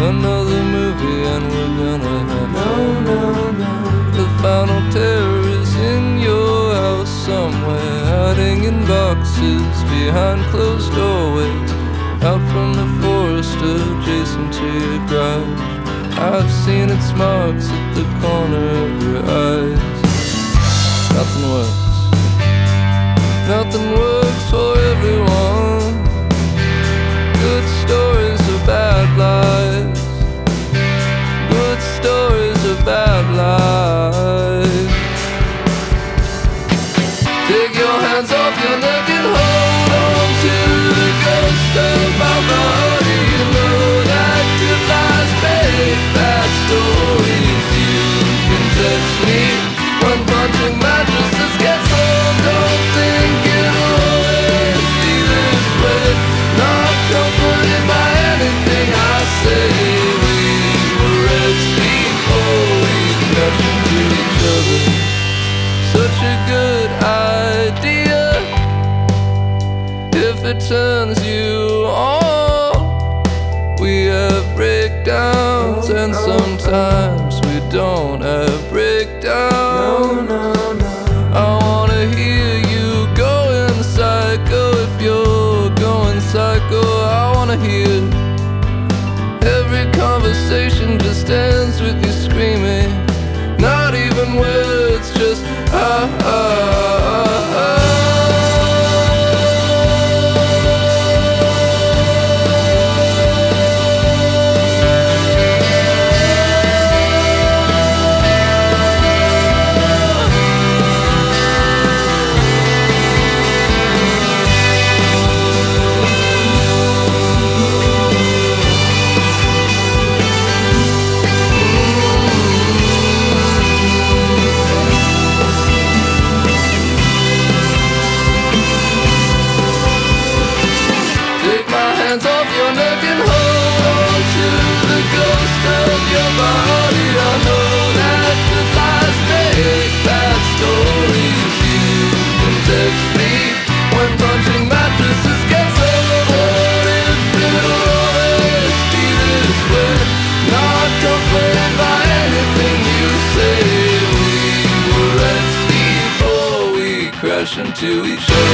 another movie and we're gonna have the final terror is in your house somewhere, hiding in boxes behind closed doorways, out from the forest adjacent to your garage. I've seen its marks at the corner of your eyes. Nothing works. Nothing works for everyone. Good stories are bad lies. Good stories are bad lies. Take your hands off your neck and hold on to the ghost of my body. You know that good lies make bad stories. You can text me when punching mattresses gets home. Don't think it'll always be this way. Not comforted by anything I say. We were ex before we crashed into each other. Such a good idea if it turns you on. We have breakdowns and sometimes we don't have breakdowns. I wanna hear you going psycho. If you're going psycho, I wanna hear. Every conversation just ends with you screaming. Not even words, just ah ah ah ah. Hands off your neck and hold on to the ghost of your body. I know that good lies make bad stories. You can text me when punching mattresses gets old. What if it'll always be this way? Not comforted by anything you say. We were ex before we crash into each other.